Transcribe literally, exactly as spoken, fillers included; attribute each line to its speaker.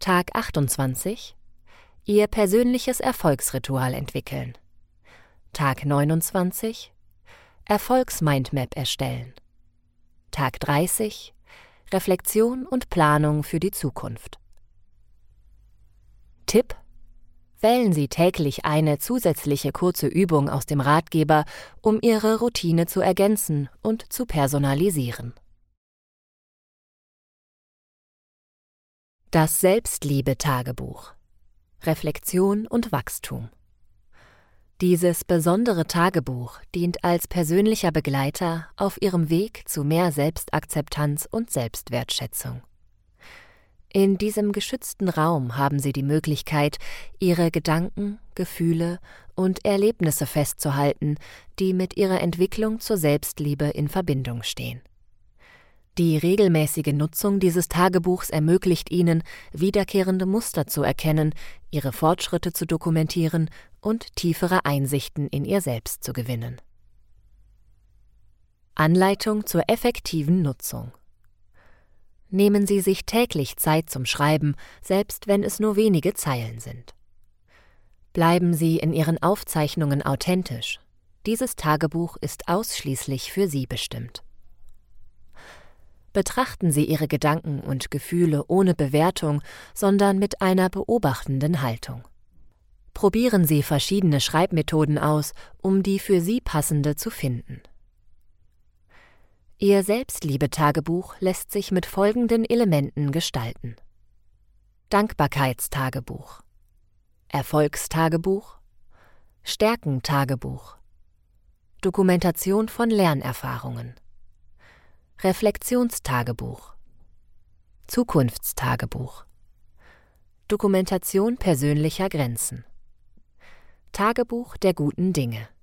Speaker 1: Tag achtundzwanzig. Ihr persönliches Erfolgsritual entwickeln. Tag neunundzwanzig. Erfolgs-Mindmap erstellen. Tag dreißig. Reflexion und Planung für die Zukunft. Tipp: Wählen Sie täglich eine zusätzliche kurze Übung aus dem Ratgeber, um Ihre Routine zu ergänzen und zu personalisieren. Das Selbstliebe-Tagebuch. Reflexion und Wachstum. Dieses besondere Tagebuch dient als persönlicher Begleiter auf Ihrem Weg zu mehr Selbstakzeptanz und Selbstwertschätzung. In diesem geschützten Raum haben Sie die Möglichkeit, Ihre Gedanken, Gefühle und Erlebnisse festzuhalten, die mit Ihrer Entwicklung zur Selbstliebe in Verbindung stehen. Die regelmäßige Nutzung dieses Tagebuchs ermöglicht Ihnen, wiederkehrende Muster zu erkennen, Ihre Fortschritte zu dokumentieren und tiefere Einsichten in Ihr Selbst zu gewinnen. Anleitung zur effektiven Nutzung. Nehmen Sie sich täglich Zeit zum Schreiben, selbst wenn es nur wenige Zeilen sind. Bleiben Sie in Ihren Aufzeichnungen authentisch. Dieses Tagebuch ist ausschließlich für Sie bestimmt. Betrachten Sie Ihre Gedanken und Gefühle ohne Bewertung, sondern mit einer beobachtenden Haltung. Probieren Sie verschiedene Schreibmethoden aus, um die für Sie passende zu finden. Ihr Selbstliebe-Tagebuch lässt sich mit folgenden Elementen gestalten: Dankbarkeitstagebuch, Erfolgstagebuch, Stärkentagebuch, Dokumentation von Lernerfahrungen, Reflexionstagebuch, Zukunftstagebuch, Dokumentation persönlicher Grenzen, Tagebuch der guten Dinge.